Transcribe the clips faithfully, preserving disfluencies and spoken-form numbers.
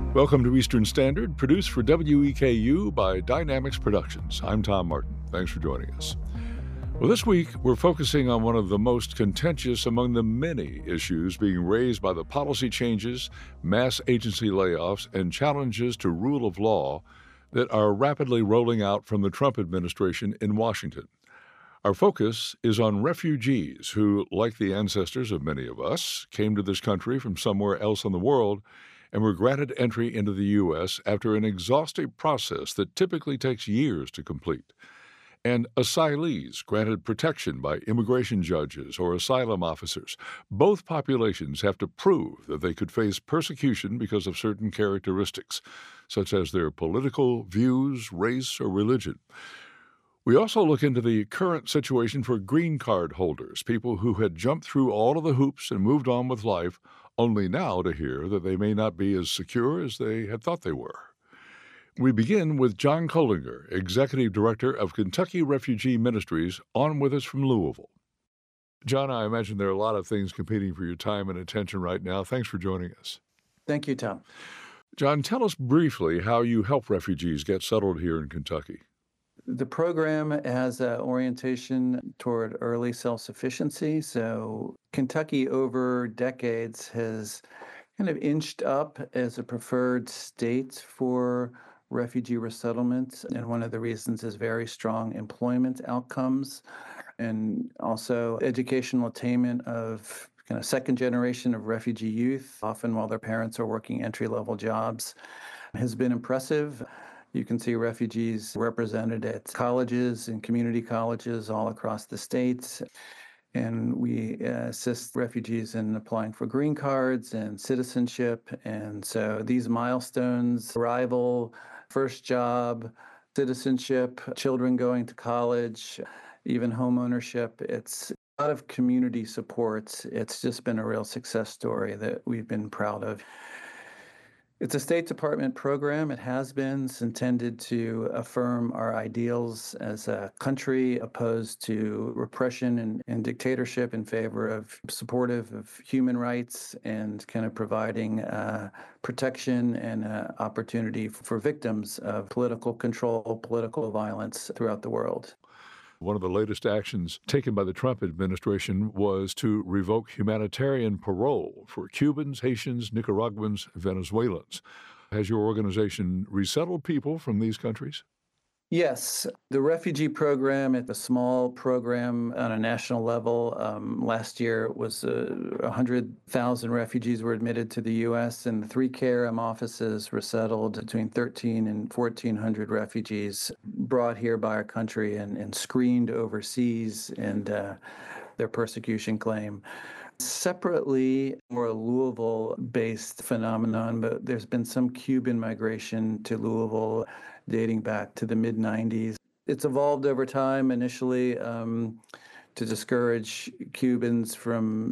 Welcome to Eastern Standard, produced for W E K U by Dynamics Productions. I'm Tom Martin. Thanks for joining us. Well, this week, we're focusing on one of the most contentious among the many issues being raised by the policy changes, mass agency layoffs, and challenges to rule of law that are rapidly rolling out from the Trump administration in Washington. Our focus is on refugees who, like the ancestors of many of us, came to this country from somewhere else in the world and were granted entry into the U S after an exhaustive process that typically takes years to complete. And asylees granted protection by immigration judges or asylum officers. Both populations have to prove that they could face persecution because of certain characteristics, such as their political views, race, or religion. We also look into the current situation for green card holders, people who had jumped through all of the hoops and moved on with life, only now to hear that they may not be as secure as they had thought they were. We begin with John Kohlinger, Executive Director of Kentucky Refugee Ministries, on with us from Louisville. John, I imagine there are a lot of things competing for your time and attention right now. Thanks for joining us. Thank you, Tom. John, tell us briefly how you help refugees get settled here in Kentucky. The program has an orientation toward early self-sufficiency. So Kentucky over decades has kind of inched up as a preferred state for refugee resettlement. And one of the reasons is very strong employment outcomes and also educational attainment of kind of second generation of refugee youth, often while their parents are working entry-level jobs, has been impressive. You can see refugees represented at colleges and community colleges all across the states. And we uh, assist refugees in applying for green cards and citizenship. And so these milestones, arrival, first job, citizenship, children going to college, even home ownership, it's a lot of community support. It's just been a real success story that we've been proud of. It's a State Department program. It has been. It's intended to affirm our ideals as a country opposed to repression and, and dictatorship in favor of supportive of human rights and kind of providing uh, protection and uh, opportunity for victims of political control, political violence throughout the world. One of the latest actions taken by the Trump administration was to revoke humanitarian parole for Cubans, Haitians, Nicaraguans, Venezuelans. Has your organization resettled people from these countries? Yes, the refugee program, it's a small program on a national level. Um, last year, it was uh, one hundred thousand refugees were admitted to the U S, and the three C A R E M offices resettled between thirteen and fourteen hundred refugees brought here by our country and, and screened overseas and uh, their persecution claim. Separately, more a Louisville-based phenomenon, but there's been some Cuban migration to Louisville dating back to the mid nineties. It's evolved over time, initially um, to discourage Cubans from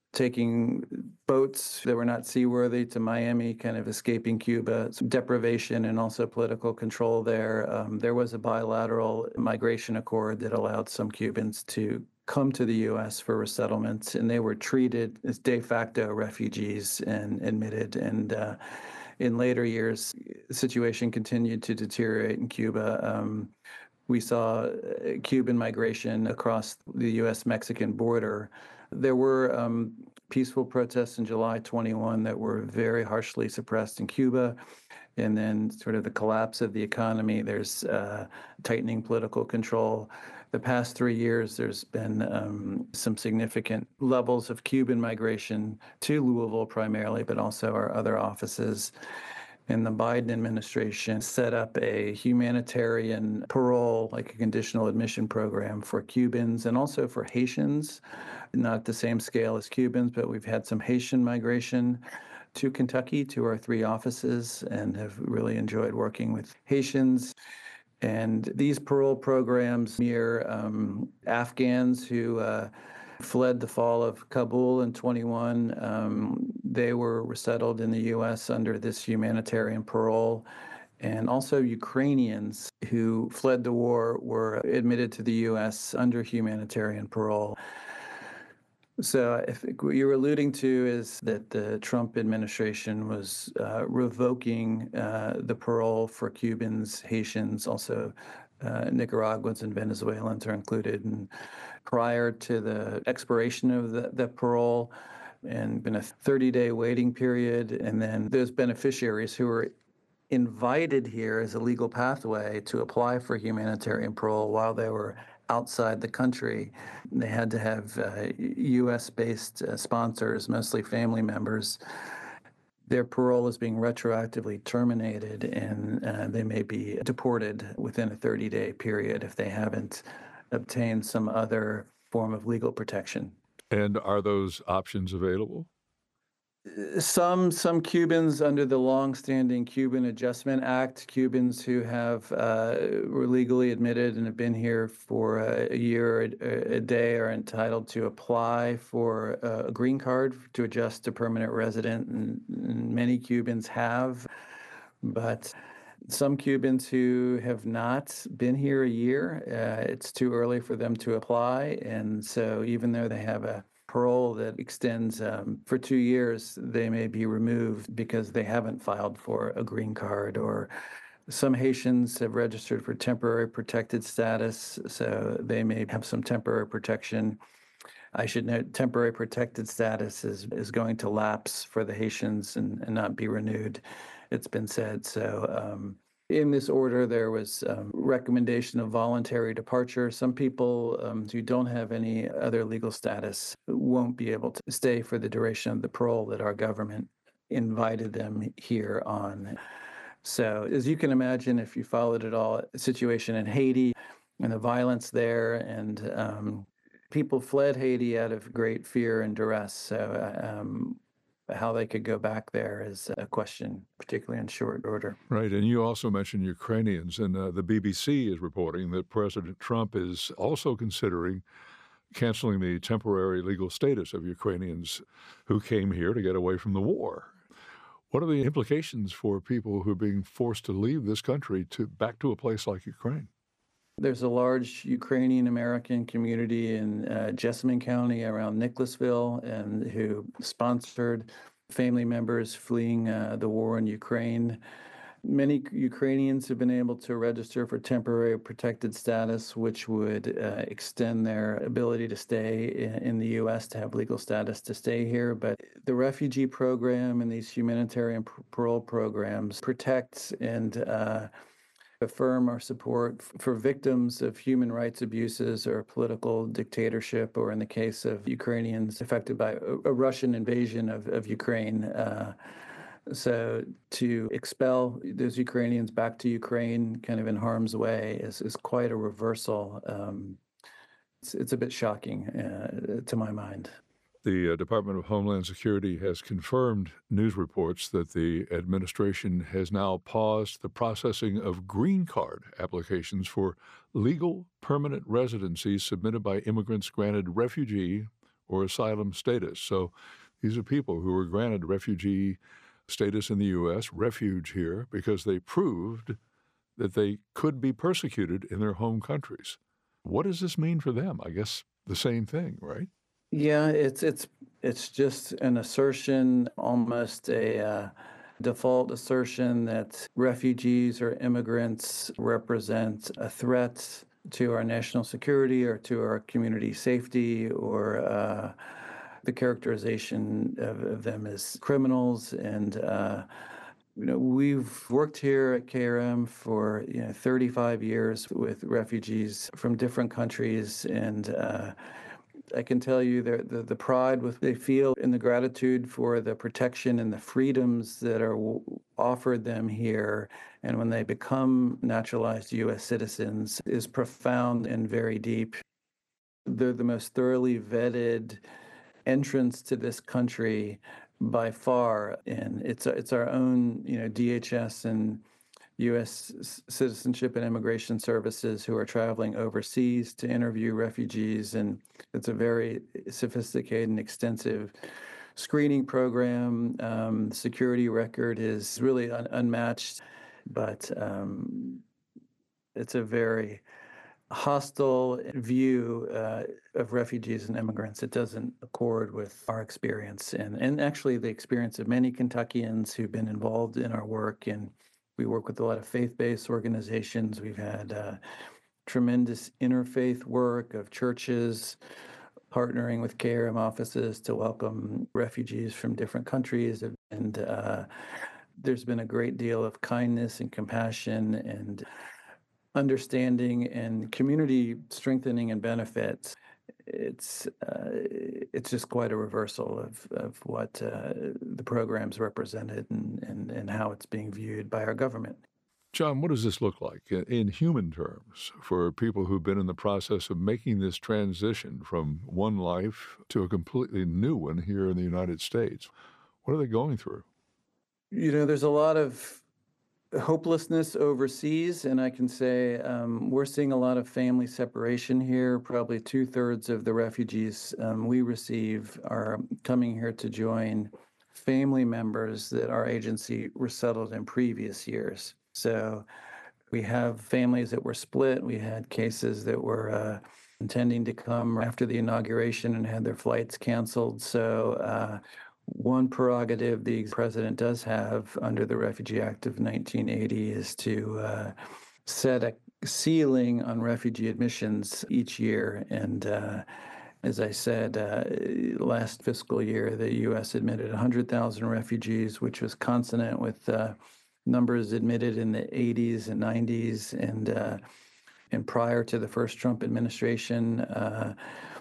taking boats that were not seaworthy to Miami, kind of escaping Cuba, some deprivation and also political control there. Um, there was a bilateral migration accord that allowed some Cubans to come to the U S for resettlement, and they were treated as de facto refugees and admitted. And uh, in later years, the situation continued to deteriorate in Cuba. Um, we saw Cuban migration across the U S Mexican border. There were um, peaceful protests in July twenty-one that were very harshly suppressed in Cuba. And then sort of the collapse of the economy, there's uh, tightening political control. The past three years, there's been um, some significant levels of Cuban migration to Louisville primarily, but also our other offices. And the Biden administration set up a humanitarian parole, like a conditional admission program for Cubans and also for Haitians, not at the same scale as Cubans, but we've had some Haitian migration to Kentucky, to our three offices, and have really enjoyed working with Haitians. And these parole programs mirror um, Afghans who uh, fled the fall of Kabul in twenty-one. Um, they were resettled in the U S under this humanitarian parole. And also Ukrainians who fled the war were admitted to the U S under humanitarian parole. So I think what you're alluding to is that the Trump administration was uh, revoking uh, the parole for Cubans, Haitians, also uh, Nicaraguans and Venezuelans are included. And prior to the expiration of the, the parole, and been a thirty-day waiting period, and then those beneficiaries who were invited here as a legal pathway to apply for humanitarian parole while they were outside the country. They had to have uh, U S based uh, sponsors, mostly family members. Their parole is being retroactively terminated, and uh, they may be deported within a thirty day period if they haven't obtained some other form of legal protection. And are those options available? Some some Cubans under the longstanding Cuban Adjustment Act, Cubans who have uh, were legally admitted and have been here for a, a year, a, a day, are entitled to apply for a green card to adjust to permanent resident, and, and many Cubans have. But some Cubans who have not been here a year, uh, it's too early for them to apply, and so even though they have a parole that extends um, for two years, they may be removed because they haven't filed for a green card. Or some Haitians have registered for temporary protected status, so they may have some temporary protection. I should note temporary protected status is, is going to lapse for the Haitians and, and not be renewed, it's been said. So um, in this order, there was um, recommendation of voluntary departure. Some people um, who don't have any other legal status won't be able to stay for the duration of the parole that our government invited them here on. So as you can imagine, if you followed it all, the situation in Haiti and the violence there, and um, people fled Haiti out of great fear and duress. So um, how they could go back there is a question, particularly in short order. Right. And you also mentioned Ukrainians, and uh, the B B C is reporting that President Trump is also considering canceling the temporary legal status of Ukrainians who came here to get away from the war. What are the implications for people who are being forced to leave this country to back to a place like Ukraine? There's a large Ukrainian American community in uh, Jessamine County around Nicholasville, and who sponsored family members fleeing uh, the war in Ukraine. Many Ukrainians have been able to register for temporary protected status, which would uh, extend their ability to stay in, in the U S, to have legal status to stay here. But the refugee program and these humanitarian parole programs protect and uh, affirm our support for victims of human rights abuses or political dictatorship, or in the case of Ukrainians affected by a Russian invasion of, of Ukraine. Uh, so to expel those Ukrainians back to Ukraine kind of in harm's way is, is quite a reversal. Um, it's, it's a bit shocking uh, to my mind. The uh, Department of Homeland Security has confirmed news reports that the administration has now paused the processing of green card applications for legal permanent residency submitted by immigrants granted refugee or asylum status. So these are people who were granted refugee status in the U S, refuge here, because they proved that they could be persecuted in their home countries. What does this mean for them? I guess the same thing, right? Yeah, it's it's it's just an assertion, almost a uh, default assertion that refugees or immigrants represent a threat to our national security or to our community safety, or uh, the characterization of, of them as criminals. And uh, you know, we've worked here at K R M for you know thirty-five years with refugees from different countries, and uh, I can tell you the, the the pride with they feel in the gratitude for the protection and the freedoms that are w- offered them here, and when they become naturalized U S citizens, is profound and very deep. They're the most thoroughly vetted entrance to this country by far, and it's it's our own you know D H S and U S Citizenship and Immigration Services who are traveling overseas to interview refugees, and it's a very sophisticated and extensive screening program. Um, security record is really un- unmatched, but um, it's a very hostile view uh, of refugees and immigrants. It doesn't accord with our experience and, and actually the experience of many Kentuckians who've been involved in our work. And we work with a lot of faith-based organizations. We've had uh, tremendous interfaith work of churches partnering with K R M offices to welcome refugees from different countries. And uh, there's been a great deal of kindness and compassion and understanding and community strengthening and benefits. It's uh, it's just quite a reversal of of what uh, the programs represented and, and and how it's being viewed by our government. John, what does this look like in, in human terms for people who've been in the process of making this transition from one life to a completely new one here in the United States? What are they going through? You know, there's a lot of hopelessness overseas, and I can say um, we're seeing a lot of family separation here. Probably two thirds of the refugees um, we receive are coming here to join family members that our agency resettled in previous years. So we have families that were split. We had cases that were uh, intending to come after the inauguration and had their flights canceled. So uh, one prerogative the president does have under the Refugee Act of nineteen eighty is to uh, set a ceiling on refugee admissions each year. And uh, as I said, uh, last fiscal year, the U S admitted one hundred thousand refugees, which was consonant with uh, numbers admitted in the eighties and nineties. And, uh, and prior to the first Trump administration, uh,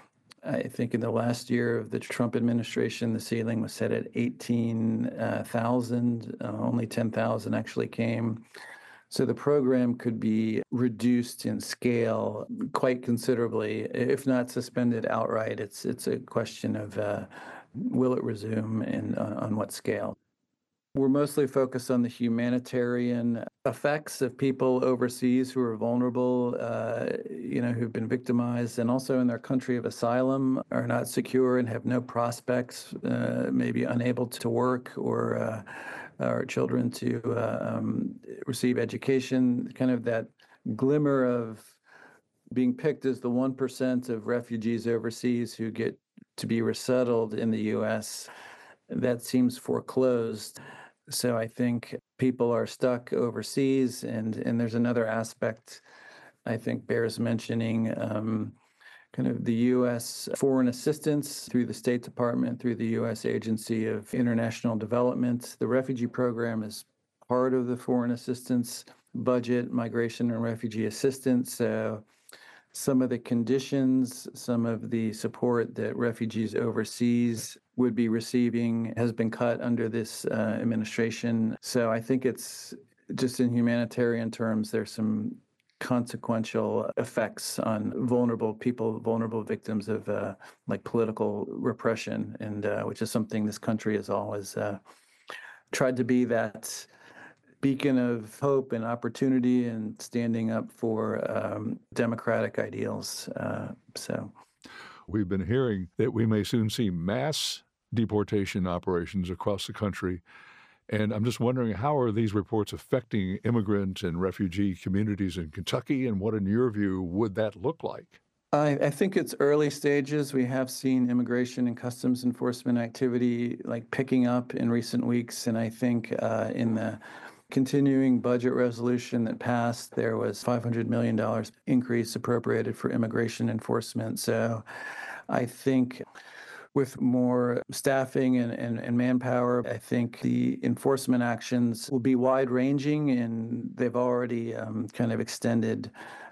I think in the last year of the Trump administration, the ceiling was set at eighteen thousand. Uh, only ten thousand actually came. So the program could be reduced in scale quite considerably, if not suspended outright. It's it's a question of uh, will it resume and on, on what scale. We're mostly focused on the humanitarian effects of people overseas who are vulnerable, uh, you know, who've been victimized and also in their country of asylum are not secure and have no prospects, uh, maybe unable to work or uh, our children to uh, um, receive education, kind of that glimmer of being picked as the one percent of refugees overseas who get to be resettled in the U S. That seems foreclosed. So I think people are stuck overseas, and, and there's another aspect I think bears mentioning, um, kind of the U S foreign assistance through the State Department, through the U S Agency of International Development. The refugee program is part of the foreign assistance budget, migration and refugee assistance. So some of the conditions, some of the support that refugees overseas would be receiving has been cut under this uh, administration. So I think it's just in humanitarian terms, there's some consequential effects on vulnerable people, vulnerable victims of uh, like political repression, and uh, which is something this country has always uh, tried to be that beacon of hope and opportunity and standing up for um, democratic ideals. Uh, so we've been hearing that we may soon see mass deportation operations across the country. And I'm just wondering, how are these reports affecting immigrant and refugee communities in Kentucky? And what, in your view, would that look like? I, I think it's early stages. We have seen immigration and customs enforcement activity like picking up in recent weeks. And I think uh, in the continuing budget resolution that passed, there was five hundred million dollars increase appropriated for immigration enforcement. So I think with more staffing and, and, and manpower, I think the enforcement actions will be wide-ranging, and they've already um, kind of extended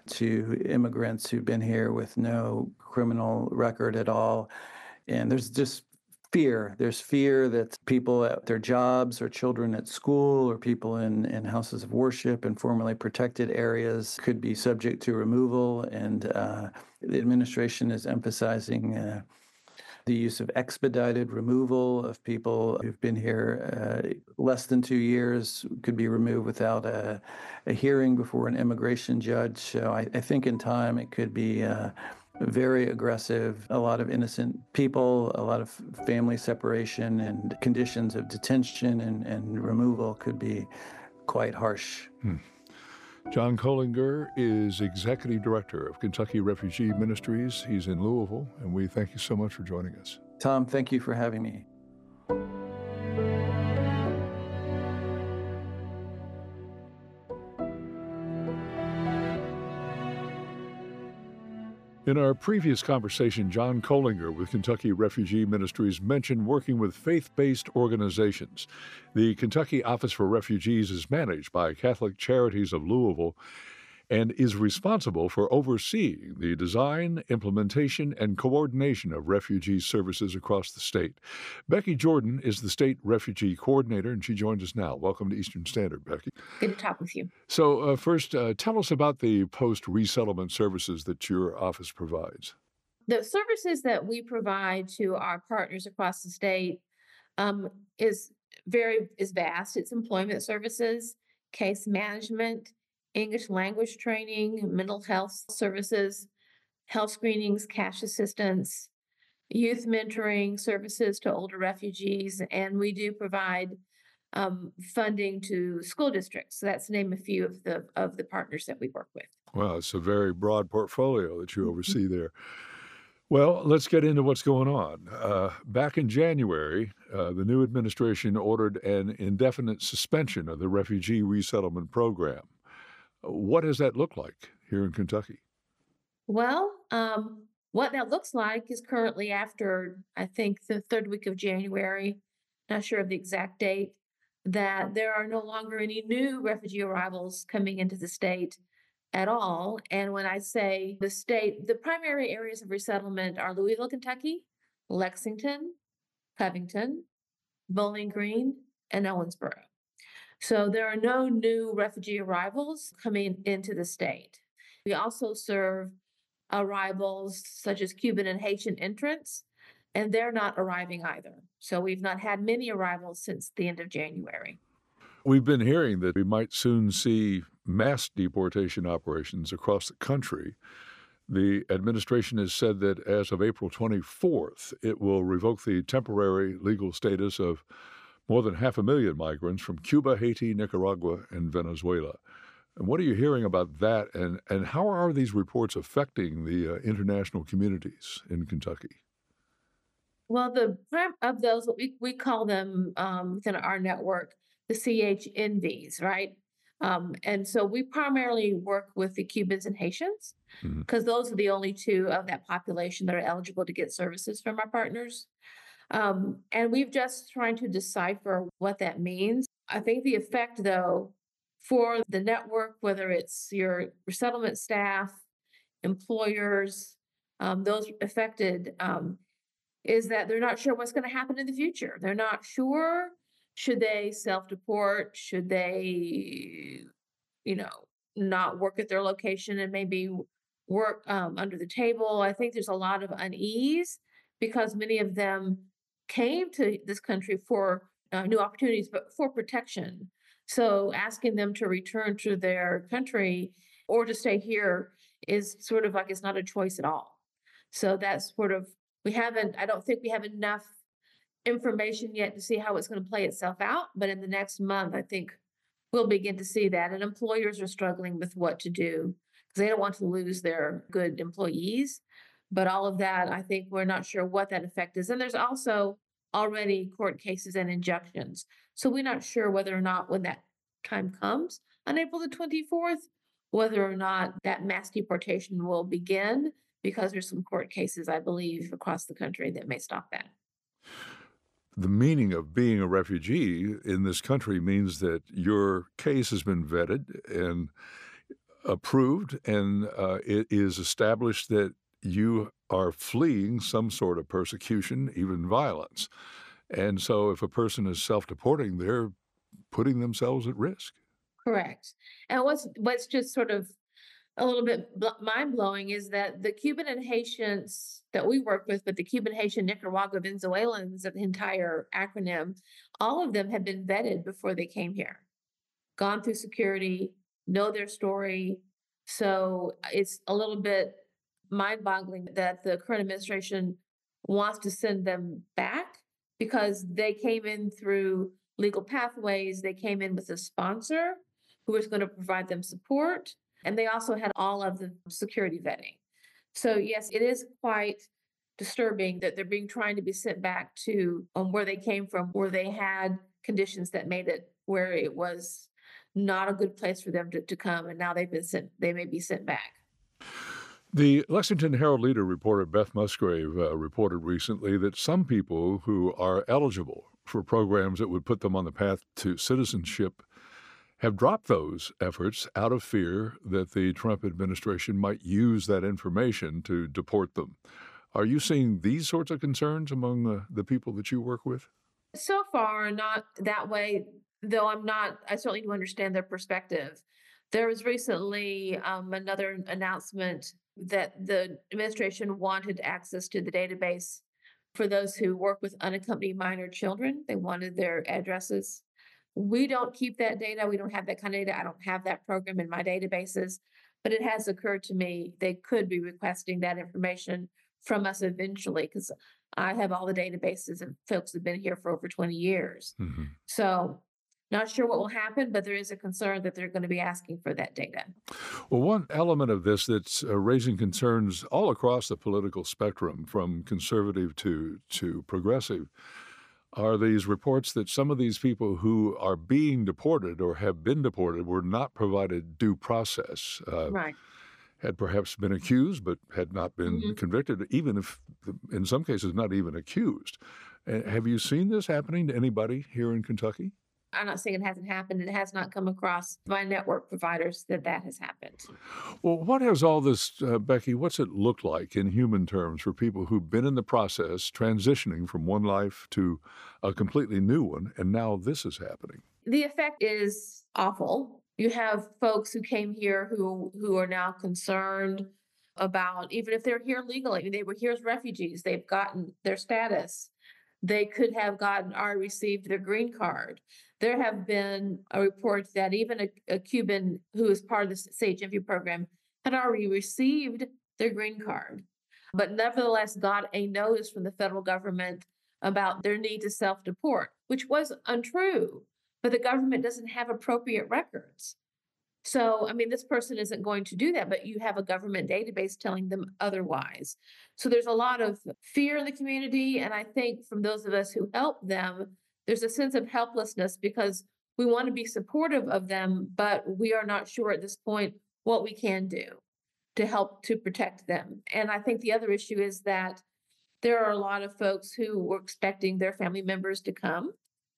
to immigrants who've been here with no criminal record at all. And there's just fear. There's fear that people at their jobs or children at school or people in, in houses of worship and formerly protected areas could be subject to removal. And uh, the administration is emphasizing uh, the use of expedited removal of people who've been here uh, less than two years, could be removed without a, a hearing before an immigration judge. So I, I think in time it could be uh, very aggressive, a lot of innocent people, a lot of family separation, and conditions of detention and, and removal could be quite harsh. Hmm. John Kohlinger is Executive Director of Kentucky Refugee Ministries. He's in Louisville, and we thank you so much for joining us. Tom, thank you for having me. In our previous conversation, John Kohlinger with Kentucky Refugee Ministries mentioned working with faith-based organizations. The Kentucky Office for Refugees is managed by Catholic Charities of Louisville and is responsible for overseeing the design, implementation, and coordination of refugee services across the state. Becky Jordan is the state refugee coordinator, and she joins us now. Welcome to Eastern Standard, Becky. Good to talk with you. So uh, first, uh, tell us about the post-resettlement services that your office provides. The services that we provide to our partners across the state um, is very is vast. It's employment services, case management, English language training, mental health services, health screenings, cash assistance, youth mentoring services to older refugees, and we do provide um, funding to school districts. So that's to name a few of the of the partners that we work with. Well, it's a very broad portfolio that you oversee there. Well, let's get into what's going on. Uh, back in January, uh, the new administration ordered an indefinite suspension of the refugee resettlement program. What does that look like here in Kentucky? Well, um, what that looks like is currently after, I think, the third week of January, not sure of the exact date, that there are no longer any new refugee arrivals coming into the state at all. And when I say the state, the primary areas of resettlement are Louisville, Kentucky, Lexington, Covington, Bowling Green, and Owensboro. So there are no new refugee arrivals coming into the state. We also serve arrivals such as Cuban and Haitian entrants, and they're not arriving either. So we've not had many arrivals since the end of January. We've been hearing that we might soon see mass deportation operations across the country. The administration has said that as of April twenty-fourth, it will revoke the temporary legal status of more than half a million migrants from Cuba, Haiti, Nicaragua, and Venezuela. And what are you hearing about that, and, and how are these reports affecting the uh, international communities in Kentucky? Well, the prep of those, we, we call them um, within our network, the C H N Vs, right? Um, and so we primarily work with the Cubans and Haitians because mm-hmm. those are the only two of that population that are eligible to get services from our partners. Um, and we've just trying to decipher what that means. I think the effect, though, for the network, whether it's your resettlement staff, employers, um, those affected, um, is that they're not sure what's going to happen in the future. They're not sure, should they self-deport? Should they, you know, not work at their location and maybe work um, under the table? I think there's a lot of unease because many of them came to this country for uh, new opportunities, but for protection. So asking them to return to their country or to stay here is sort of like it's not a choice at all. So that's sort of, we haven't, I don't think we have enough information yet to see how it's going to play itself out. But in the next month, I think we'll begin to see that. And employers are struggling with what to do because they don't want to lose their good employees. But all of that, I think we're not sure what that effect is. And there's also already court cases and injunctions. So we're not sure whether or not when that time comes on April the twenty-fourth, whether or not that mass deportation will begin, because there's some court cases, I believe, across the country that may stop that. The meaning of being a refugee in this country means that your case has been vetted and approved, and uh, it is established that you are fleeing some sort of persecution, even violence. And so if a person is self-deporting, they're putting themselves at risk. Correct. And what's what's just sort of a little bit mind-blowing is that the Cuban and Haitians that we work with, but the Cuban, Haitian, Nicaragua, Venezuelans, the entire acronym, all of them have been vetted before they came here, gone through security, know their story. So it's a little bit mind-boggling that the current administration wants to send them back because they came in through legal pathways. They came in with a sponsor who was going to provide them support. And they also had all of the security vetting. So, yes, it is quite disturbing that they're being trying to be sent back to um, where they came from, where they had conditions that made it where it was not a good place for them to, to come. And now they've been sent, they may be sent back. The Lexington Herald Leader reporter Beth Musgrave uh, reported recently that some people who are eligible for programs that would put them on the path to citizenship have dropped those efforts out of fear that the Trump administration might use that information to deport them. Are you seeing these sorts of concerns among the, the people that you work with? So far, not that way, though I'm not, I certainly do understand their perspective. There was recently um, another announcement that the administration wanted access to the database for those who work with unaccompanied minor children. They wanted their addresses. We don't keep that data. We don't have that kind of data. I don't have that program in my databases, but it has occurred to me they could be requesting that information from us eventually because I have all the databases of folks who've been here for over twenty years. Mm-hmm. So not sure what will happen, but there is a concern that they're going to be asking for that data. Well, one element of this that's uh, raising concerns all across the political spectrum, from conservative to, to progressive, are these reports that some of these people who are being deported or have been deported were not provided due process, uh, Right. had perhaps been accused but had not been Mhm. convicted, even if, in some cases, not even accused. Uh, have you seen this happening to anybody here in Kentucky? I'm not saying it hasn't happened. It has not come across my network providers that that has happened. Well, what has all this, uh, Becky, what's it look like in human terms for people who've been in the process transitioning from one life to a completely new one, and now this is happening? The effect is awful. You have folks who came here who who are now concerned about, even if they're here legally, they were here as refugees, they've gotten their status. They could have gotten or received their green card. There have been a report that even a, a Cuban who is part of the C H M V program had already received their green card, but nevertheless got a notice from the federal government about their need to self-deport, which was untrue, but the government doesn't have appropriate records. So, I mean, this person isn't going to do that, but you have a government database telling them otherwise. So there's a lot of fear in the community. And I think from those of us who help them, there's a sense of helplessness because we want to be supportive of them, but we are not sure at this point what we can do to help to protect them. And I think the other issue is that there are a lot of folks who were expecting their family members to come,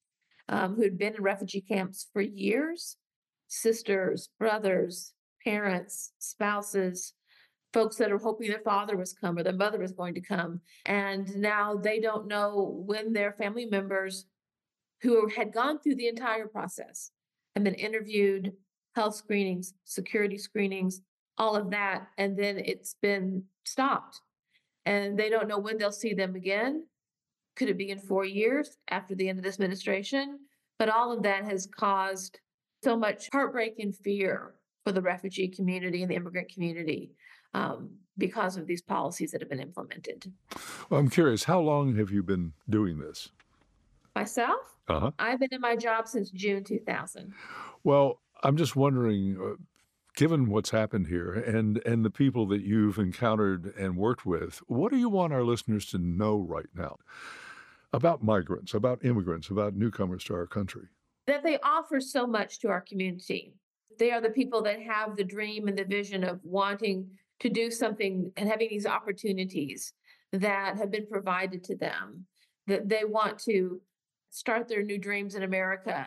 um, who had been in refugee camps for years. Sisters, brothers, parents, spouses, folks that are hoping their father was come or their mother was going to come. And now they don't know when their family members who had gone through the entire process and been interviewed, health screenings, security screenings, all of that, and then it's been stopped. And they don't know when they'll see them again. Could it be in four years after the end of this administration? But all of that has caused so much heartbreak and fear for the refugee community and the immigrant community um, because of these policies that have been implemented. Well, I'm curious, how long have you been doing this? Myself, Uh-huh. I've been in my job since June two thousand. Well, I'm just wondering, uh, given what's happened here and, and the people that you've encountered and worked with, what do you want our listeners to know right now about migrants, about immigrants, about newcomers to our country? That they offer so much to our community. They are the people that have the dream and the vision of wanting to do something and having these opportunities that have been provided to them, that they want to start their new dreams in America.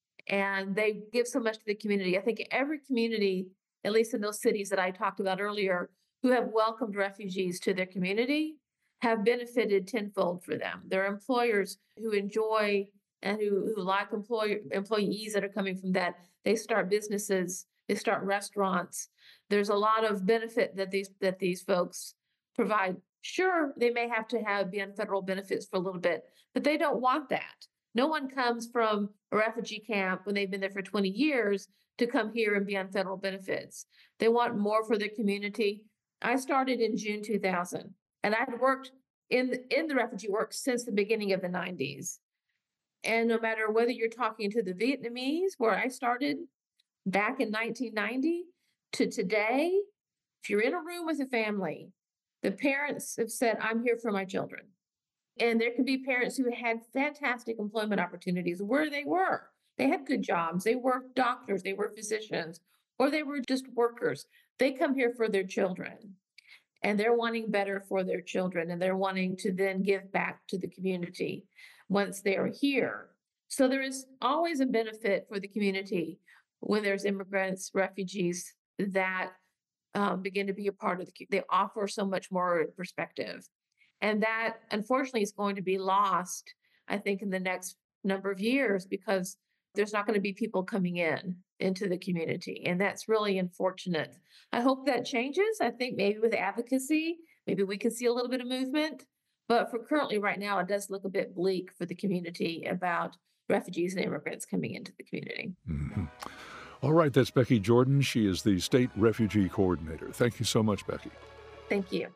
And they give so much to the community. I think every community, at least in those cities that I talked about earlier, who have welcomed refugees to their community have benefited tenfold for them. Their employers who enjoy and who, who like employer, employees that are coming from that, they start businesses, they start restaurants. There's a lot of benefit that these that these folks provide. Sure, they may have to have be on federal benefits for a little bit, but they don't want that. No one comes from a refugee camp when they've been there for twenty years to come here and be on federal benefits. They want more for their community. I started in June two thousand, and I'd worked in in the refugee work since the beginning of the nineties. And no matter whether you're talking to the Vietnamese, where I started, back in nineteen ninety to today, if you're in a room with a family, the parents have said, I'm here for my children. And there can be parents who had fantastic employment opportunities where they were. They had good jobs. They were doctors, they were physicians, or they were just workers. They come here for their children and they're wanting better for their children and they're wanting to then give back to the community once they're here. So there is always a benefit for the community when there's immigrants, refugees that um, begin to be a part of the, they offer so much more perspective. And that unfortunately is going to be lost, I think, in the next number of years because there's not going to be people coming in into the community. And that's really unfortunate. I hope that changes. I think maybe with advocacy, maybe we can see a little bit of movement. But for currently right now, it does look a bit bleak for the community about refugees and immigrants coming into the community. Mm-hmm. All right, that's Becky Jordan. She is the State Refugee Coordinator. Thank you so much, Becky. Thank you.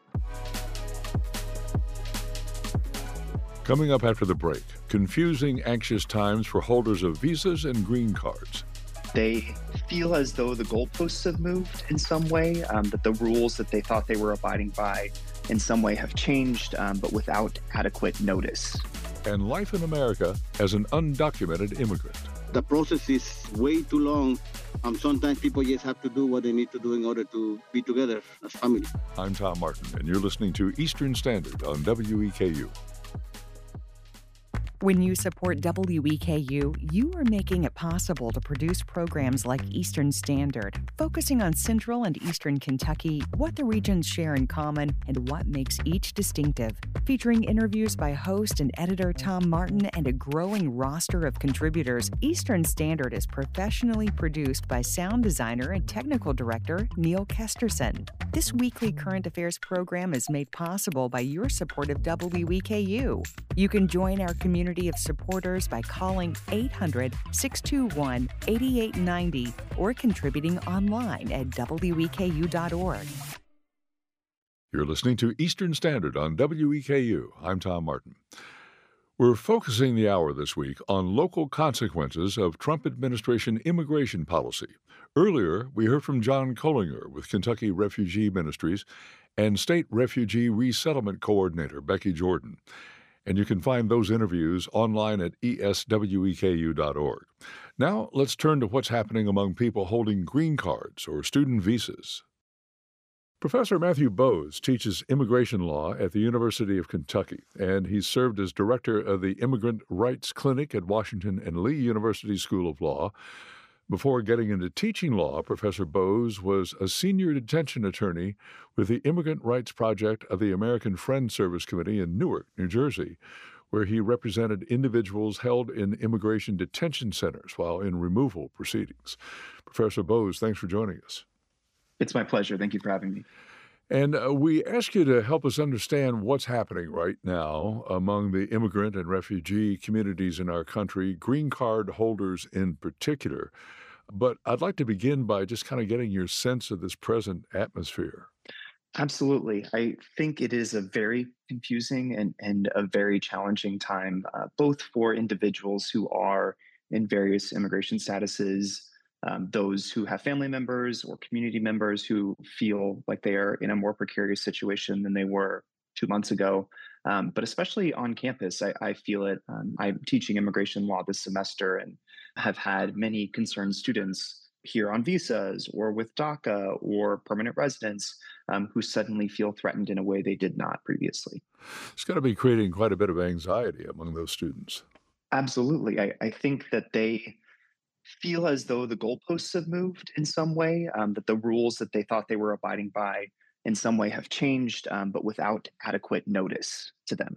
Coming up after the break, confusing, anxious times for holders of visas and green cards. They feel as though the goalposts have moved in some way, um, that the rules that they thought they were abiding by in some way have changed, um, but without adequate notice. And life in America as an undocumented immigrant. The process is way too long. Um, sometimes people just have to do what they need to do in order to be together as family. I'm Tom Martin, and you're listening to Eastern Standard on W E K U. When you support W E K U, you are making it possible to produce programs like Eastern Standard, focusing on Central and Eastern Kentucky, what the regions share in common, and what makes each distinctive. Featuring interviews by host and editor Tom Martin and a growing roster of contributors, Eastern Standard is professionally produced by sound designer and technical director Neil Kesterson. This weekly current affairs program is made possible by your support of W E K U. You can join our community of supporters by calling eight hundred, six two one, eight eight nine zero or contributing online at W E K U dot org. You're listening to Eastern Standard on W E K U. I'm Tom Martin. We're focusing the hour this week on local consequences of Trump administration immigration policy. Earlier, we heard from John Collinger with Kentucky Refugee Ministries and State Refugee Resettlement Coordinator Becky Jordan. And you can find those interviews online at E S W E K U dot org. Now, let's turn to what's happening among people holding green cards or student visas. Professor Matthew Bowes teaches immigration law at the University of Kentucky, and he's served as director of the Immigrant Rights Clinic at Washington and Lee University School of Law. Before getting into teaching law, Professor Bowes was a senior detention attorney with the Immigrant Rights Project of the American Friends Service Committee in Newark, New Jersey, where he represented individuals held in immigration detention centers while in removal proceedings. Professor Bowes, thanks for joining us. It's my pleasure. Thank you for having me. And uh, we ask you to help us understand what's happening right now among the immigrant and refugee communities in our country, green card holders in particular. But I'd like to begin by just kind of getting your sense of this present atmosphere. Absolutely. I think it is a very confusing and, and a very challenging time, uh, both for individuals who are in various immigration statuses, um, those who have family members or community members who feel like they are in a more precarious situation than they were two months ago. Um, but especially on campus, I, I feel it. Um, I'm teaching immigration law this semester and have had many concerned students here on visas or with DACA or permanent residents um, who suddenly feel threatened in a way they did not previously. It's got to be creating quite a bit of anxiety among those students. Absolutely. I, I think that they feel as though the goalposts have moved in some way, um, that the rules that they thought they were abiding by in some way have changed, um, but without adequate notice to them.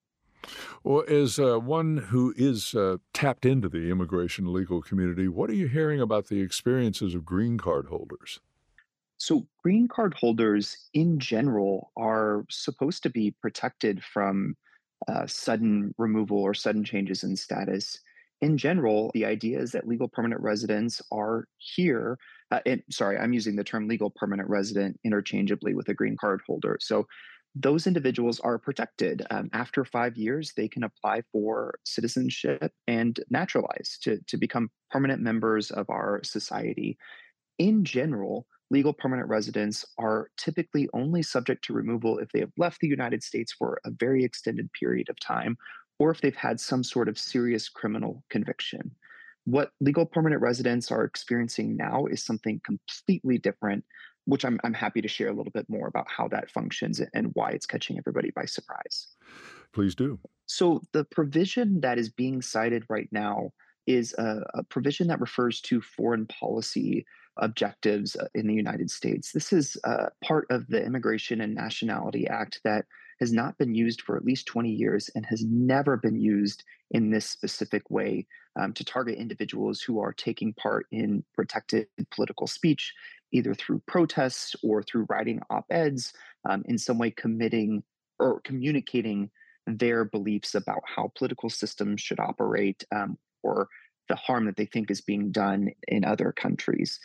Well, as uh, one who is uh, tapped into the immigration legal community, what are you hearing about the experiences of green card holders? So green card holders in general are supposed to be protected from uh, sudden removal or sudden changes in status. In general, the idea is that legal permanent residents are here. Uh, and, sorry, I'm using the term legal permanent resident interchangeably with a green card holder. So those individuals are protected. Um, after five years, they can apply for citizenship and naturalize to, to become permanent members of our society. In general, legal permanent residents are typically only subject to removal if they have left the United States for a very extended period of time, or if they've had some sort of serious criminal conviction. What legal permanent residents are experiencing now is something completely different, which I'm, I'm happy to share a little bit more about how that functions and why it's catching everybody by surprise. Please do. So, the provision that is being cited right now is a, a provision that refers to foreign policy objectives uh, in the United States. This is uh, part of the Immigration and Nationality Act that has not been used for at least twenty years and has never been used in this specific way um, to target individuals who are taking part in protected political speech, either through protests or through writing op-eds, um, in some way committing or communicating their beliefs about how political systems should operate, um, or the harm that they think is being done in other countries.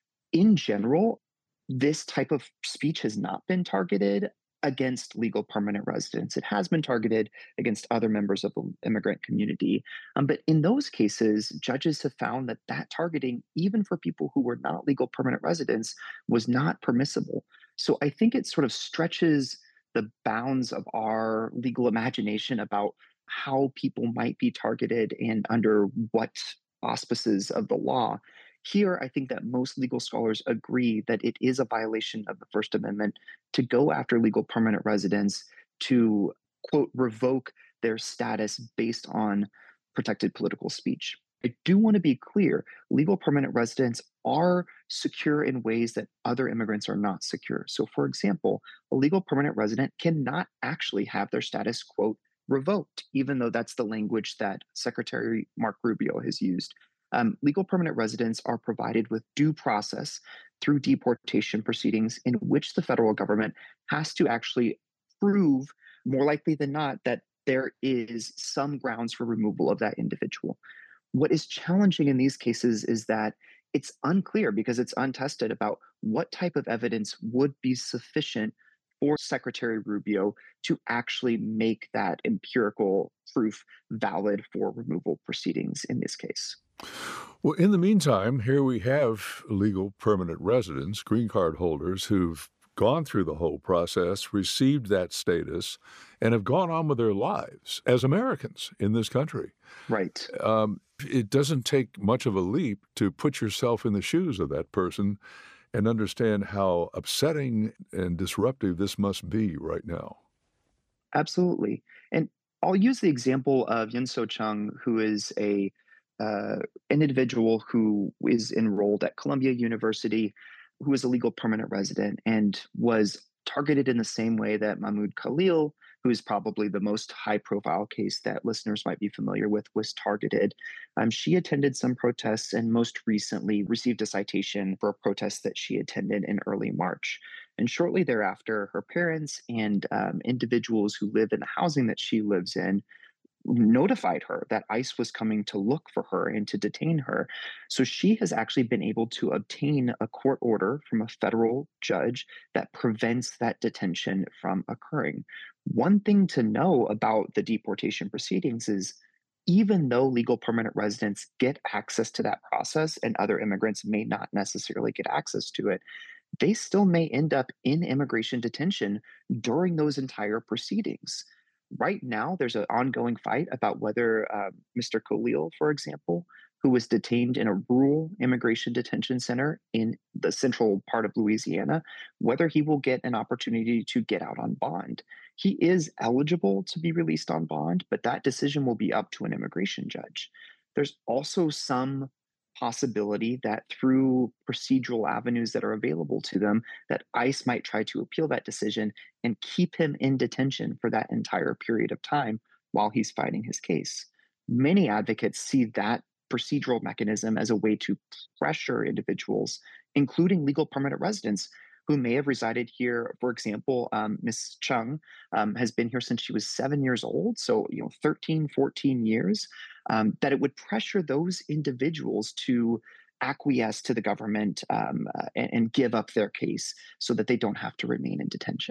In general, this type of speech has not been targeted against legal permanent residents. It has been targeted against other members of the immigrant community. Um, but in those cases, judges have found that that targeting, even for people who were not legal permanent residents, was not permissible. So I think it sort of stretches the bounds of our legal imagination about how people might be targeted and under what auspices of the law. Here, I think that most legal scholars agree that it is a violation of the First Amendment to go after legal permanent residents to, quote, revoke their status based on protected political speech. I do want to be clear, legal permanent residents are secure in ways that other immigrants are not secure. So, for example, a legal permanent resident cannot actually have their status, quote, revoked, even though that's the language that Secretary Mark Rubio has used. Um, legal permanent residents are provided with due process through deportation proceedings in which the federal government has to actually prove, more likely than not, that there is some grounds for removal of that individual. What is challenging in these cases is that it's unclear because it's untested about what type of evidence would be sufficient for Secretary Rubio to actually make that empirical proof valid for removal proceedings in this case. Well, in the meantime, here we have legal permanent residents, green card holders, who've gone through the whole process, received that status, and have gone on with their lives as Americans in this country. Right. Um, it doesn't take much of a leap to put yourself in the shoes of that person and understand how upsetting and disruptive this must be right now. Absolutely. And I'll use the example of Yun So Chung, who is a uh, an individual who is enrolled at Columbia University, who is a legal permanent resident and was targeted in the same way that Mahmoud Khalil, who is probably the most high-profile case that listeners might be familiar with, was targeted. Um, she attended some protests and most recently received a citation for a protest that she attended in early March. And shortly thereafter, her parents and um, individuals who live in the housing that she lives in notified her that ICE was coming to look for her and to detain her. So she has actually been able to obtain a court order from a federal judge that prevents that detention from occurring. One thing to know about the deportation proceedings is even though legal permanent residents get access to that process and other immigrants may not necessarily get access to it, they still may end up in immigration detention during those entire proceedings. Right now, there's an ongoing fight about whether uh, Mister Khalil, for example, who was detained in a rural immigration detention center in the central part of Louisiana, whether he will get an opportunity to get out on bond. He is eligible to be released on bond, but that decision will be up to an immigration judge. There's also some possibility that through procedural avenues that are available to them, that ICE might try to appeal that decision and keep him in detention for that entire period of time while he's fighting his case. Many advocates see that procedural mechanism as a way to pressure individuals, including legal permanent residents who may have resided here. For example, um, Miz Chung um, has been here since she was seven years old, so you know, thirteen, fourteen years, um, that it would pressure those individuals to acquiesce to the government um, uh, and, and give up their case so that they don't have to remain in detention.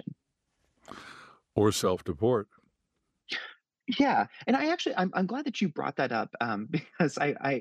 Or self-deport. Yeah, and I actually, I'm, I'm glad that you brought that up um, because I, I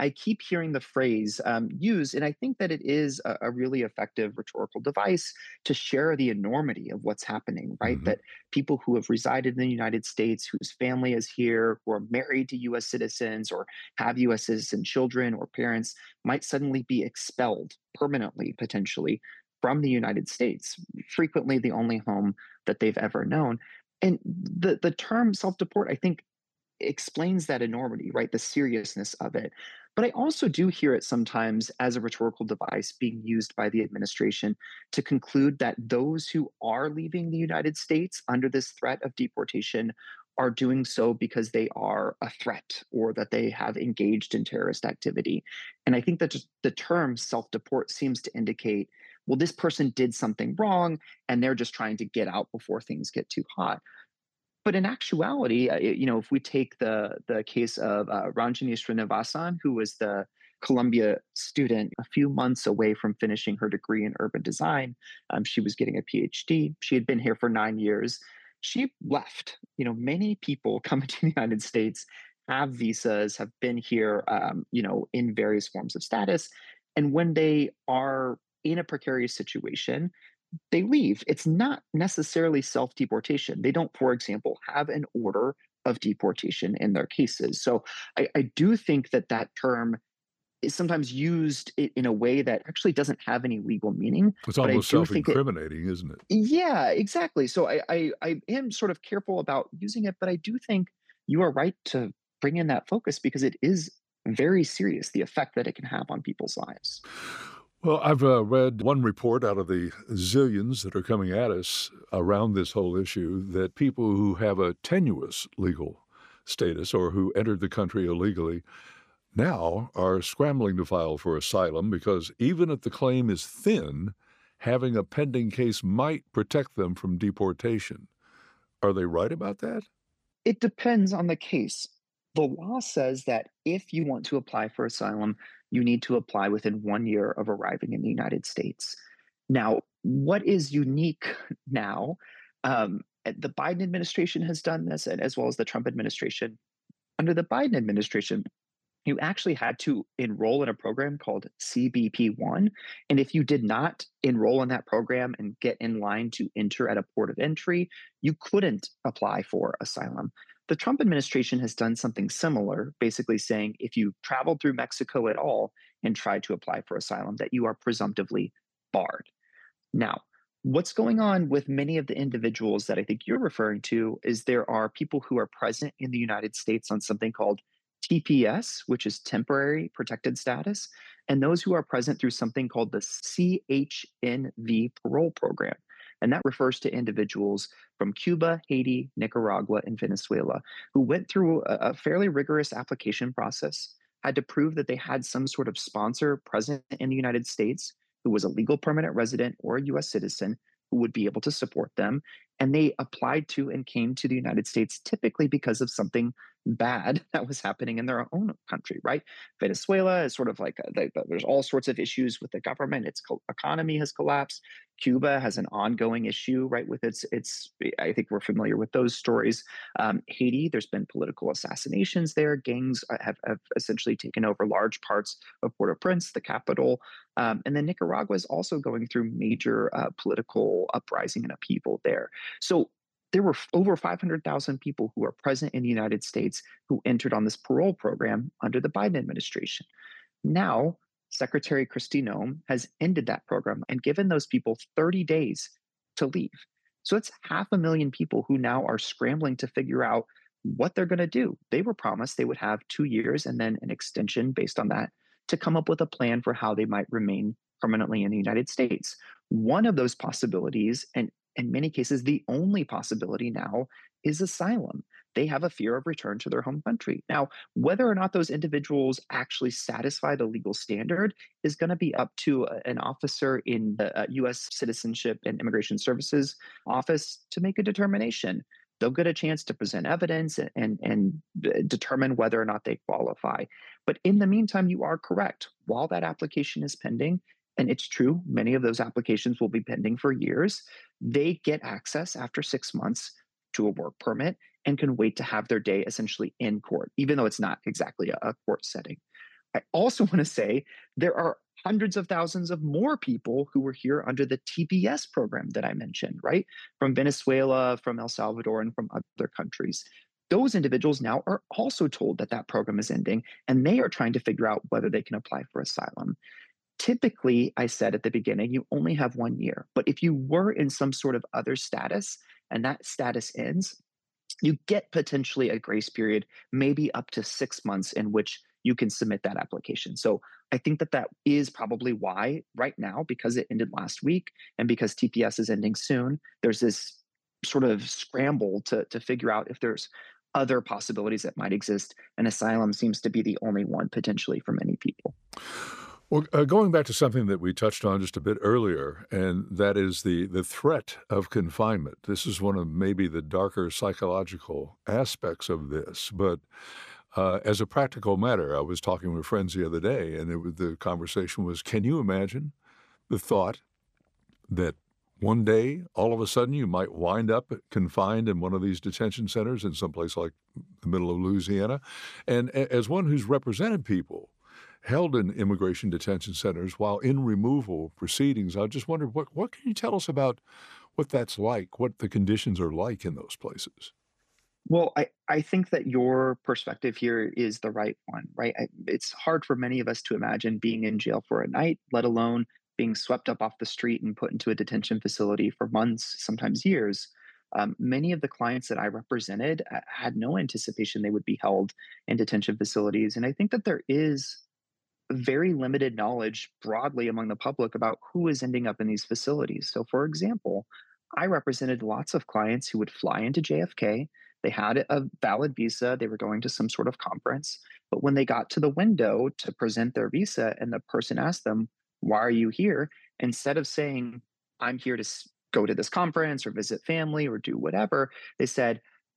I keep hearing the phrase um, used, and I think that it is a, a really effective rhetorical device to share the enormity of what's happening, right? Hmm. That people who have resided in the United States, whose family is here, who are married to U S citizens or have U S citizen children or parents, might suddenly be expelled permanently, potentially, from the United States, frequently the only home that they've ever known. And the, the term self deport, I think, explains that enormity, right? The seriousness of it. But I also do hear it sometimes as a rhetorical device being used by the administration to conclude that those who are leaving the United States under this threat of deportation are doing so because they are a threat or that they have engaged in terrorist activity. And I think that just the term self deport seems to indicate, well, this person did something wrong and they're just trying to get out before things get too hot. But in actuality, uh, you know, if we take the the case of uh, Ranjani Srinivasan, who was the Columbia student a few months away from finishing her degree in urban design, um, she was getting a PhD. She had been here for nine years. She left. You know, many people coming to the United States have visas, have been here, um, you know, in various forms of status, and when they are in a precarious situation, they leave. It's not necessarily self deportation. They don't, for example, have an order of deportation in their cases. So I, I do think that that term is sometimes used i- in a way that actually doesn't have any legal meaning. It's But I almost do think it, self-incriminating, isn't it? yeah, exactly. So I, I, I am sort of careful about using it, but I do think you are right to bring in that focus because it is very serious, the effect that it can have on people's lives. Well, I've uh, read one report out of the zillions that are coming at us around this whole issue that people who have a tenuous legal status or who entered the country illegally now are scrambling to file for asylum because even if the claim is thin, having a pending case might protect them from deportation. Are they right about that? It depends on the case. The law says that if you want to apply for asylum, you need to apply within one year of arriving in the United States. Now, what is unique now? Um, eh, the Biden administration has done this, and as well as the Trump administration. Under the Biden administration, you actually had to enroll in a program called C B P one. And if you did not enroll in that program and get in line to enter at a port of entry, you couldn't apply for asylum. The Trump administration has done something similar, basically saying if you traveled through Mexico at all and tried to apply for asylum, that you are presumptively barred. Now, what's going on with many of the individuals that I think you're referring to is there are people who are present in the United States on something called T P S, which is temporary protected status, and those who are present through something called the C H N V parole program. And that refers to individuals from Cuba, Haiti, Nicaragua, and Venezuela who went through a, a fairly rigorous application process, had to prove that they had some sort of sponsor present in the United States who was a legal permanent resident or a U S citizen who would be able to support them. And they applied to and came to the United States typically because of something bad that was happening in their own country, right? Venezuela is sort of like a, the, the- there's all sorts of issues with the government. Its co- economy has collapsed. Cuba has an ongoing issue, right? With its its, I think we're familiar with those stories. Um, Haiti, there's been political assassinations there. Gangs uh, have, have essentially taken over large parts of Port-au-Prince, the capital. Um, and then Nicaragua is also going through major uh, political uprising and upheaval there. So there were f- over five hundred thousand people who are present in the United States who entered on this parole program under the Biden administration. Now, Secretary Kristi Noem has ended that program and given those people thirty days to leave. So it's half a million people who now are scrambling to figure out what they're going to do. They were promised they would have two years and then an extension based on that to come up with a plan for how they might remain permanently in the United States. One of those possibilities, and in many cases, the only possibility now, is asylum. They have a fear of return to their home country. Now, whether or not those individuals actually satisfy the legal standard is going to be up to a- an officer in the uh, U S Citizenship and Immigration Services office to make a determination. They'll get a chance to present evidence and, and, and uh, determine whether or not they qualify. But in the meantime, you are correct. While that application is pending, and it's true, many of those applications will be pending for years, they get access after six months to a work permit and can wait to have their day essentially in court, even though it's not exactly a, a court setting. I also want to say there are hundreds of thousands of more people who were here under the T P S program that I mentioned, right? From Venezuela, from El Salvador, and from other countries. Those individuals now are also told that that program is ending, and they are trying to figure out whether they can apply for asylum. Typically, I said at the beginning, you only have one year. But if you were in some sort of other status and that status ends, you get potentially a grace period, maybe up to six months in which you can submit that application. So I think that that is probably why right now, because it ended last week and because T P S is ending soon, there's this sort of scramble to, to figure out if there's other possibilities that might exist. And asylum seems to be the only one potentially for many people. Well, uh, going back to something that we touched on just a bit earlier, and that is the, the threat of confinement. This is one of maybe the darker psychological aspects of this. But uh, as a practical matter, I was talking with friends the other day, and it was, the conversation was, can you imagine the thought that one day, all of a sudden, you might wind up confined in one of these detention centers in some place like the middle of Louisiana? And a- as one who's represented people held in immigration detention centers while in removal proceedings, I just wondered, what, what can you tell us about what that's like, what the conditions are like in those places? Well, I, I think that your perspective here is the right one, right? I, it's hard for many of us to imagine being in jail for a night, let alone being swept up off the street and put into a detention facility for months, sometimes years. Um, many of the clients that I represented uh, had no anticipation they would be held in detention facilities. And I think that there is very limited knowledge broadly among the public about who is ending up in these facilities. So, for example, I represented lots of clients who would fly into J F K. They had a valid visa. They were going to some sort of conference. But when they got to the window to present their visa and the person asked them, why are you here? Instead of saying, I'm here to go to this conference or visit family or do whatever, they said,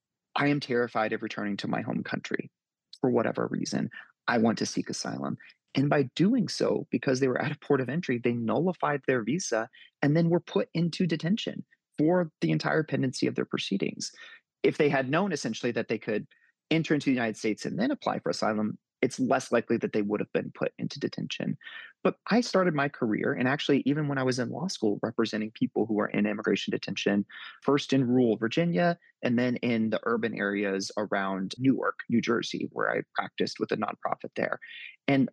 I am terrified of returning to my home country for whatever reason. I want to seek asylum. And by doing so, because they were at a port of entry, they nullified their visa and then were put into detention for the entire pendency of their proceedings. If they had known essentially that they could enter into the United States and then apply for asylum, it's less likely that they would have been put into detention. But I started my career, and actually, even when I was in law school, representing people who are in immigration detention, first in rural Virginia, and then in the urban areas around Newark, New Jersey, where I practiced with a nonprofit there. And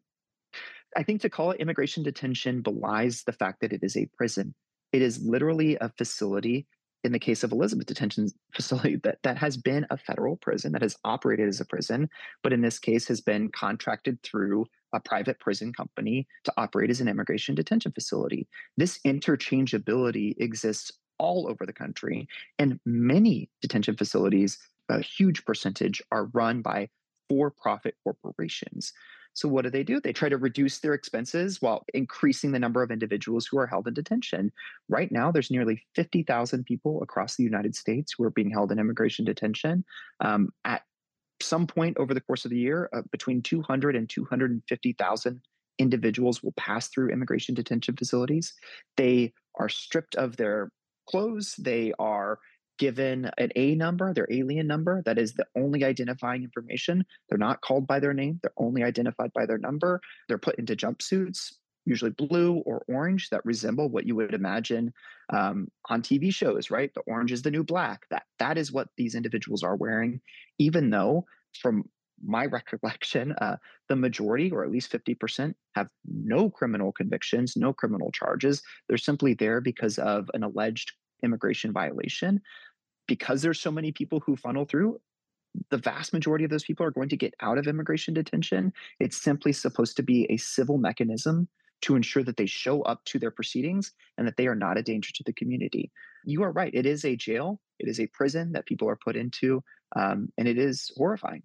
I think to call it immigration detention belies the fact that it is a prison. It is literally a facility, in the case of Elizabeth Detention Facility, that, that has been a federal prison, that has operated as a prison, but in this case has been contracted through a private prison company to operate as an immigration detention facility. This interchangeability exists all over the country, and many detention facilities, a huge percentage, are run by for-profit corporations. So what do they do? They try to reduce their expenses while increasing the number of individuals who are held in detention. Right now, there's nearly fifty thousand people across the United States who are being held in immigration detention. Um, at some point over the course of the year, uh, between two hundred and two hundred fifty thousand individuals will pass through immigration detention facilities. They are stripped of their clothes. They are given an A number, their alien number, that is the only identifying information. They're not called by their name. They're only identified by their number. They're put into jumpsuits, usually blue or orange, that resemble what you would imagine um, on T V shows, right? The orange is the new black. That that is what these individuals are wearing, even though from my recollection, uh, the majority, or at least fifty percent, have no criminal convictions, no criminal charges. They're simply there because of an alleged immigration violation. Because there's so many people who funnel through, the vast majority of those people are going to get out of immigration detention. It's simply supposed to be a civil mechanism to ensure that they show up to their proceedings and that they are not a danger to the community. You are right. It is a jail. It is a prison that people are put into, um, and it is horrifying.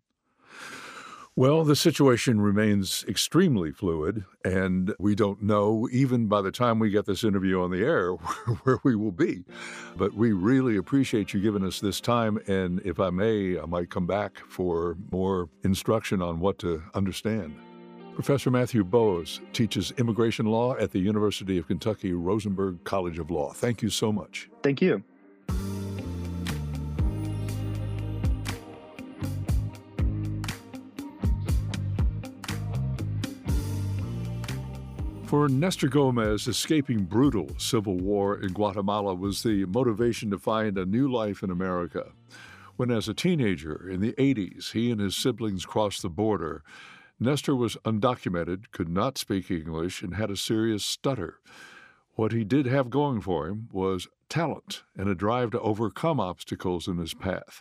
Well, the situation remains extremely fluid, and we don't know, even by the time we get this interview on the air, where we will be. But we really appreciate you giving us this time, and if I may, I might come back for more instruction on what to understand. Professor Matthew Boas teaches immigration law at the University of Kentucky Rosenberg College of Law. Thank you so much. Thank you. For Nestor Gomez, escaping brutal civil war in Guatemala was the motivation to find a new life in America. When, as a teenager in the eighties, he and his siblings crossed the border, Nestor was undocumented, could not speak English, and had a serious stutter. What he did have going for him was talent and a drive to overcome obstacles in his path.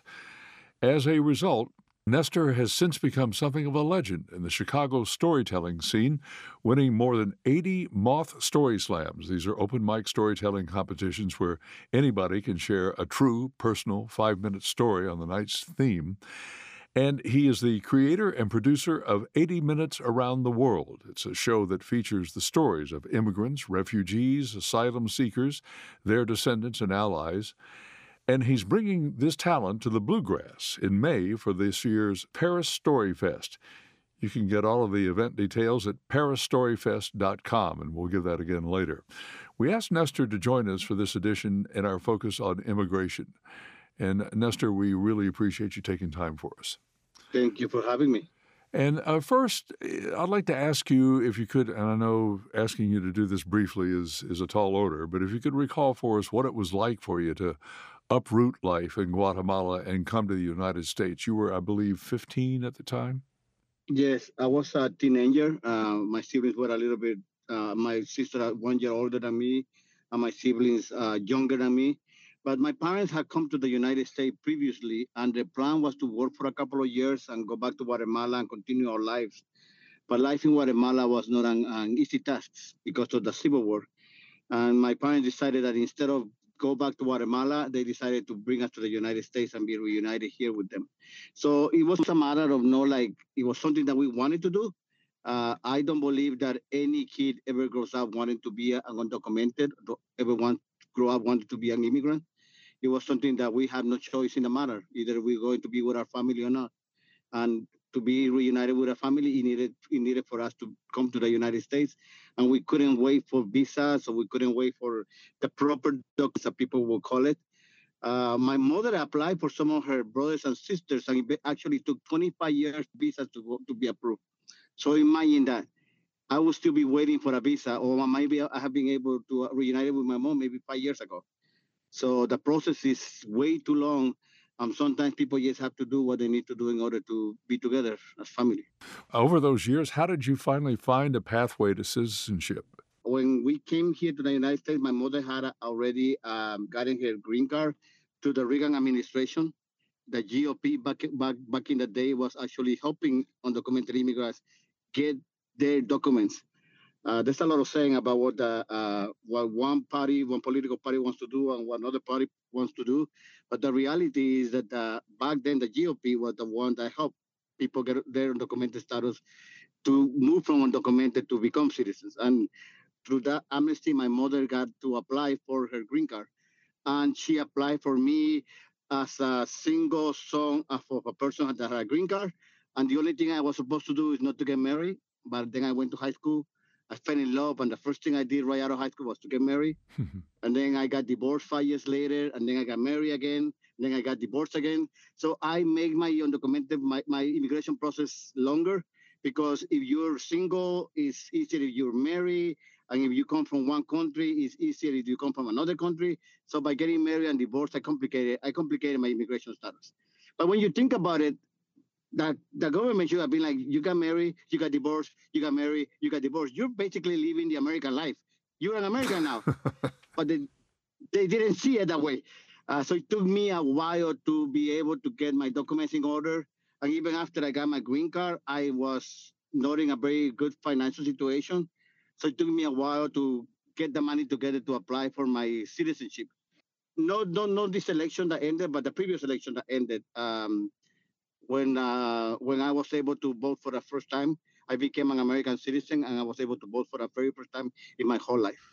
As a result, Nestor has since become something of a legend in the Chicago storytelling scene, winning more than eighty Moth Story Slams. These are open mic storytelling competitions where anybody can share a true, personal, five-minute story on the night's theme. And he is the creator and producer of eighty minutes Around the World. It's a show that features the stories of immigrants, refugees, asylum seekers, their descendants and allies. And he's bringing this talent to the Bluegrass in May for this year's Paris Story Fest. You can get all of the event details at paris story fest dot com, and we'll give that again later. We asked Nestor to join us for this edition in our focus on immigration. And Nestor, we really appreciate you taking time for us. Thank you for having me. And uh, first, I'd like to ask you if you could, and I know asking you to do this briefly is, is a tall order, but if you could recall for us what it was like for you to uproot life in Guatemala and come to the United States. You were, I believe, fifteen at the time? Yes, I was a teenager. Uh, my siblings were a little bit, uh, my sister one year older than me, and my siblings uh, younger than me. But my parents had come to the United States previously, and the plan was to work for a couple of years and go back to Guatemala and continue our lives. But life in Guatemala was not an, an easy task because of the Civil War. And my parents decided that instead of go back to Guatemala, they decided to bring us to the United States and be reunited here with them. So it was a matter of no, like, it was something that we wanted to do. Uh, I don't believe that any kid ever grows up wanting to be an undocumented, ever want grow up wanting to be an immigrant. It was something that we had no choice in the matter. Either we're going to be with our family or not. And to be reunited with our family, it needed, it needed for us to come to the United States. And we couldn't wait for visas, so we couldn't wait for the proper documents that people will call it. Uh, my mother applied for some of her brothers and sisters, and it actually took twenty-five years visas to go, to be approved. So imagine that. I will still be waiting for a visa, or maybe I have been able to reunite with my mom maybe five years ago. So the process is way too long. Um, sometimes people just have to do what they need to do in order to be together as family. Over those years, how did you finally find a pathway to citizenship? When we came here to the United States, my mother had already um, gotten her green card to the Reagan administration. The G O P back, back, back in the day was actually helping undocumented immigrants get their documents. Uh, there's a lot of saying about what the uh, what one party, one political party wants to do and what another party wants to do. But the reality is that uh, back then the G O P was the one that helped people get their undocumented status to move from undocumented to become citizens. And through that amnesty, my mother got to apply for her green card. And she applied for me as a single son of a person that had a green card. And the only thing I was supposed to do is not to get married. But then I went to high school. I fell in love, and the first thing I did right out of high school was to get married. And then I got divorced five years later, and then I got married again. Then I got divorced again. So I make my undocumented, my, my immigration process longer, because if you're single, it's easier if you're married. And if you come from one country, it's easier if you come from another country. So by getting married and divorced, I complicated, I complicated my immigration status. But when you think about it, that the government should have been like, you got married, you got divorced, you got married, you got divorced. You're basically living the American life. You're an American now. But they, they didn't see it that way. Uh, so it took me a while to be able to get my documents in order. And even after I got my green card, I was not in a very good financial situation. So it took me a while to get the money together to apply for my citizenship. No, no, not this election that ended, but the previous election that ended. Um, When uh, when I was able to vote for the first time, I became an American citizen, and I was able to vote for the very first time in my whole life.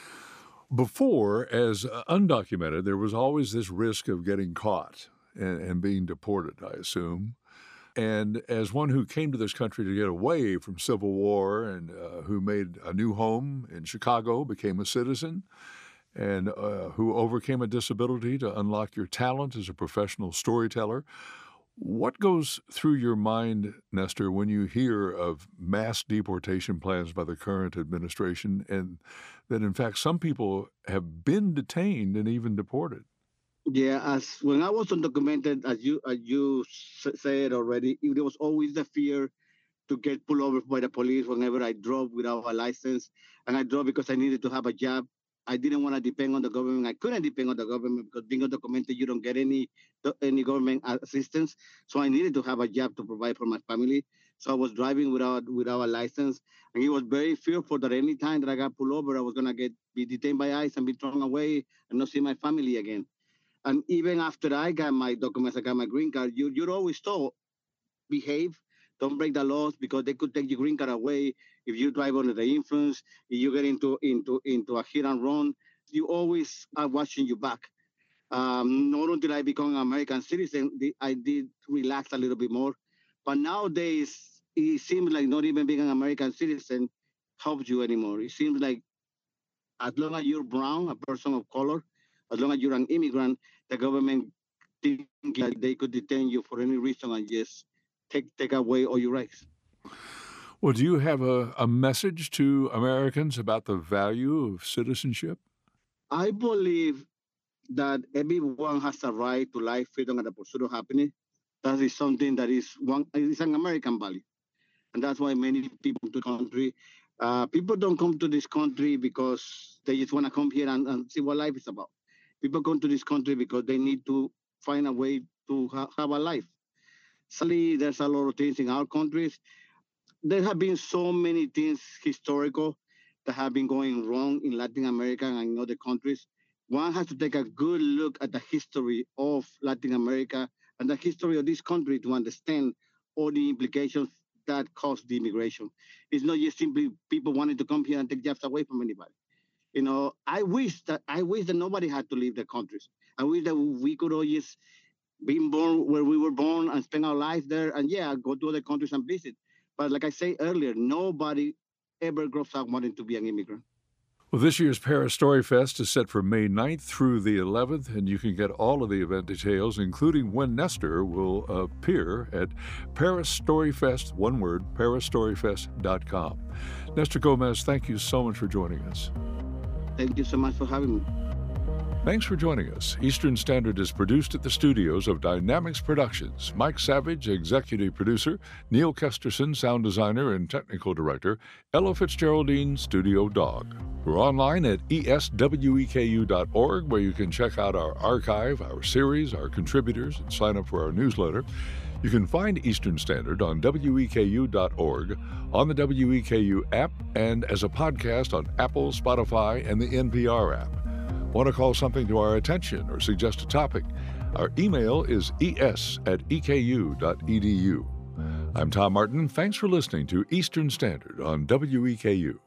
Before, as undocumented, there was always this risk of getting caught and, and being deported, I assume. And as one who came to this country to get away from civil war and uh, who made a new home in Chicago, became a citizen, and uh, who overcame a disability to unlock your talent as a professional storyteller, What goes through your mind, Nestor, when you hear of mass deportation plans by the current administration and that, in fact, some people have been detained and even deported? Yeah, as when I was undocumented, as you as you s- said already, there was always the fear to get pulled over by the police whenever I drove without a license. And I drove because I needed to have a job. I didn't want to depend on the government. I couldn't depend on the government because being undocumented, you don't get any any government assistance. So I needed to have a job to provide for my family. So I was driving without without a license, and he was very fearful that any time that I got pulled over, I was gonna get be detained by ICE and be thrown away and not see my family again. And even after I got my documents, I got my green card, you, you're always told, behave, don't break the laws because they could take your green card away if you drive under the influence, if you get into into into a hit and run. You always are watching your back. Um, not until I become an American citizen, I did relax a little bit more. But nowadays, it seems like not even being an American citizen helps you anymore. It seems like as long as you're brown, a person of color, as long as you're an immigrant, the government think that they could detain you for any reason and just take take away all your rights. Well, do you have a, a message to Americans about the value of citizenship? I believe that everyone has a right to life, freedom, and the pursuit of happiness. That is something that is one is an American value, and that's why many people to the country. Uh, people don't come to this country because they just want to come here and, and see what life is about. People come to this country because they need to find a way to ha- have a life. Sadly, there's a lot of things in our countries. There have been so many things historical that have been going wrong in Latin America and in other countries. One has to take a good look at the history of Latin America and the history of this country to understand all the implications that caused the immigration. It's not just simply people wanting to come here and take jobs away from anybody. You know, I wish that I wish that nobody had to leave their countries. I wish that we could all just being born where we were born and spend our life there and yeah, go to other countries and visit. But like I said earlier, nobody ever grows up wanting to be an immigrant. Well, this year's Paris Story Fest is set for May ninth through the eleventh, and you can get all of the event details, including when Nestor will appear at Paris Story Fest, one word, paris story fest dot com. Nestor Gomez, thank you so much for joining us. Thank you so much for having me. Thanks for joining us. Eastern Standard is produced at the studios of Dynamics Productions. Mike Savage, executive producer, Neil Kesterson, sound designer and technical director, Ella Fitzgeraldine, studio dog. We're online at E S W E K U dot org, where you can check out our archive, our series, our contributors, and sign up for our newsletter. You can find Eastern Standard on W E K U dot org, on the W E K U app, and as a podcast on Apple, Spotify, and the N P R app. Want to call something to our attention or suggest a topic? Our email is es at e k u dot e d u. I'm Tom Martin. Thanks for listening to Eastern Standard on W E K U.